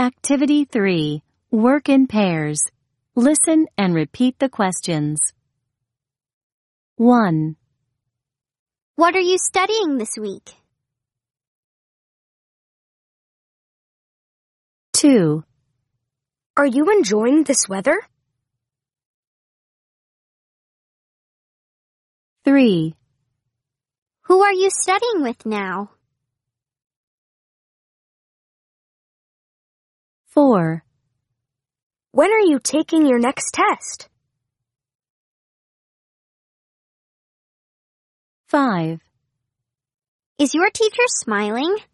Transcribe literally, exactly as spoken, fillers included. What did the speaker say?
Activity three. Work in pairs. Listen and repeat the questions. one. What are you studying this week? two. Are you enjoying this weather? three. Who are you studying with now? four. When are you taking your next test? five. Is your teacher smiling?